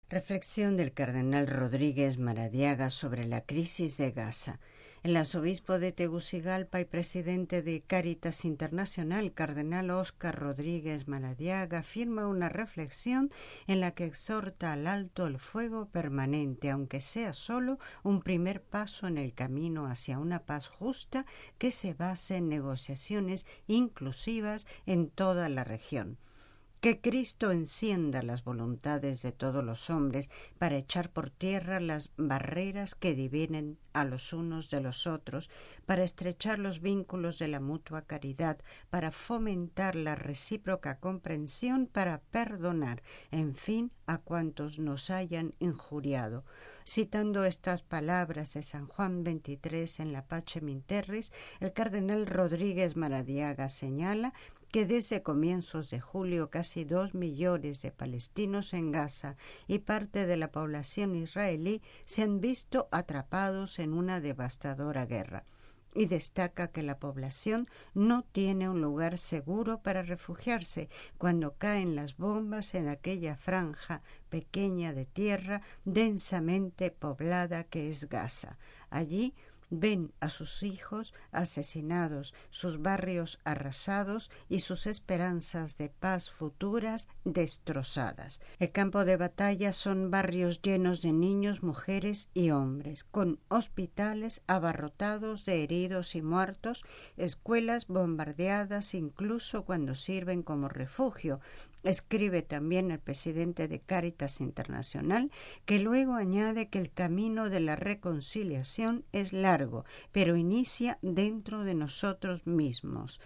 Reflexión del cardenal Rodríguez Maradiaga sobre la crisis de Gaza. El arzobispo de Tegucigalpa y presidente de Cáritas Internacional, cardenal Óscar Rodríguez Maradiaga, firma una reflexión en la que exhorta al alto el fuego permanente, aunque sea solo un primer paso en el camino hacia una paz justa que se base en negociaciones inclusivas en toda la región. Que Cristo encienda las voluntades de todos los hombres para echar por tierra las barreras que dividen a los unos de los otros, para estrechar los vínculos de la mutua caridad, para fomentar la recíproca comprensión, para perdonar, en fin, a cuantos nos hayan injuriado. Citando estas palabras de San Juan 23 en la Pacem in Terris, el cardenal Rodríguez Maradiaga señala que desde comienzos de julio casi 2 millones de palestinos en Gaza y parte de la población israelí se han visto atrapados en una devastadora guerra. Y destaca que la población no tiene un lugar seguro para refugiarse cuando caen las bombas en aquella franja pequeña de tierra densamente poblada que es Gaza. Allí ven a sus hijos asesinados, sus barrios arrasados y sus esperanzas de paz futuras destrozadas. El campo de batalla son barrios llenos de niños, mujeres y hombres, con hospitales abarrotados de heridos y muertos, escuelas bombardeadas incluso cuando sirven como refugio. Escribe también el presidente de Cáritas Internacional, que luego añade que el camino de la reconciliación es largo, pero inicia dentro de nosotros mismos.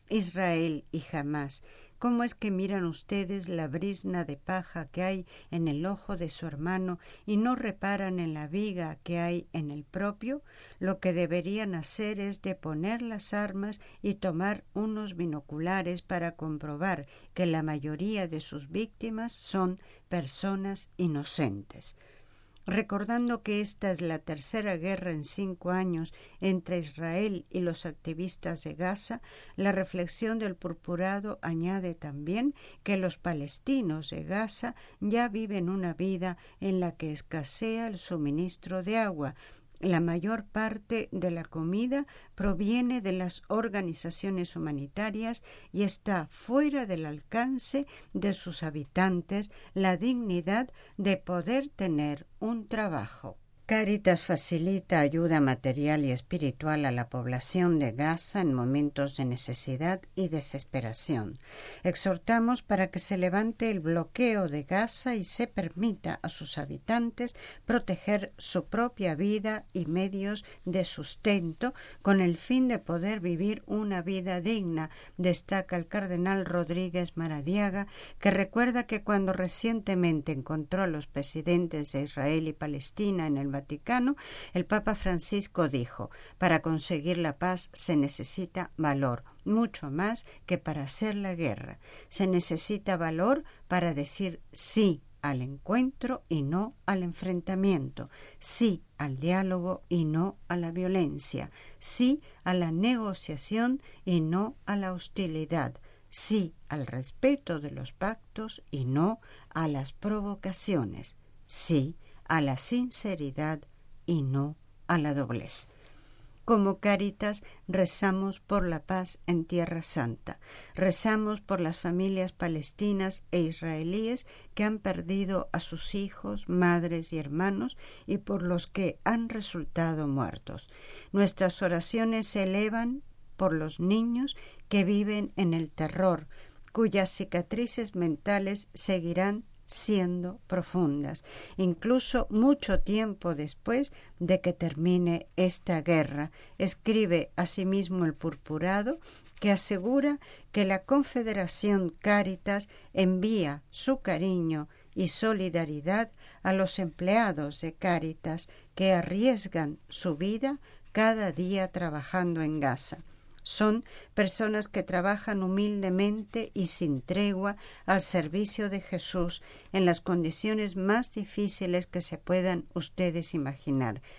Israel y Hamás, ¿cómo es que miran ustedes la brizna de paja que hay en el ojo de su hermano y no reparan en la viga que hay en el propio? Lo que deberían hacer es deponer las armas y tomar unos binoculares para comprobar que la mayoría de sus víctimas son personas inocentes. Recordando que esta es la tercera guerra en 5 años entre Israel y los activistas de Gaza, la reflexión del purpurado añade también que los palestinos de Gaza ya viven una vida en la que escasea el suministro de agua. La mayor parte de la comida proviene de las organizaciones humanitarias y está fuera del alcance de sus habitantes la dignidad de poder tener un trabajo. Cáritas facilita ayuda material y espiritual a la población de Gaza en momentos de necesidad y desesperación. Exhortamos para que se levante el bloqueo de Gaza y se permita a sus habitantes proteger su propia vida y medios de sustento con el fin de poder vivir una vida digna, destaca el cardenal Rodríguez Maradiaga, que recuerda que cuando recientemente encontró a los presidentes de Israel y Palestina en el Vaticano, el Papa Francisco dijo: para conseguir la paz se necesita valor, mucho más que para hacer la guerra. Se necesita valor para decir sí al encuentro y no al enfrentamiento, sí al diálogo y no a la violencia, sí a la negociación y no a la hostilidad, sí al respeto de los pactos y no a las provocaciones, sí a la sinceridad y no a la doblez. Como Cáritas rezamos por la paz en Tierra Santa, rezamos por las familias palestinas e israelíes que han perdido a sus hijos, madres y hermanos y por los que han resultado muertos. Nuestras oraciones se elevan por los niños que viven en el terror, cuyas cicatrices mentales seguirán siendo profundas, incluso mucho tiempo después de que termine esta guerra. Escribe asimismo el purpurado, que asegura que la Confederación Cáritas envía su cariño y solidaridad a los empleados de Cáritas que arriesgan su vida cada día trabajando en Gaza. Son personas que trabajan humildemente y sin tregua al servicio de Jesús en las condiciones más difíciles que se puedan ustedes imaginar.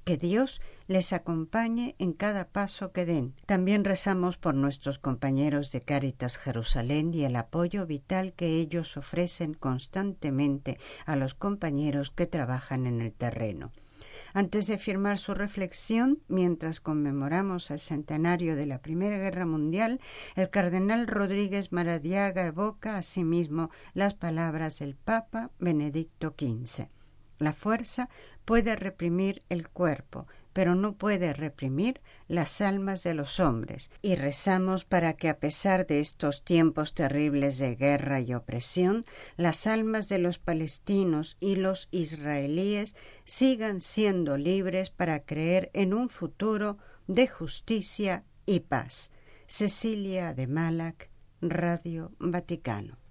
Que Dios les acompañe en cada paso que den. También rezamos por nuestros compañeros de Cáritas Jerusalén y el apoyo vital que ellos ofrecen constantemente a los compañeros que trabajan en el terreno. Antes de firmar su reflexión, mientras conmemoramos el centenario de la Primera Guerra Mundial, el cardenal Rodríguez Maradiaga evoca asimismo las palabras del Papa Benedicto XV. La fuerza puede reprimir el cuerpo, pero no puede reprimir las almas de los hombres, y rezamos para que a pesar de estos tiempos terribles de guerra y opresión, las almas de los palestinos y los israelíes sigan siendo libres para creer en un futuro de justicia y paz. Cecilia de Malac, Radio Vaticano.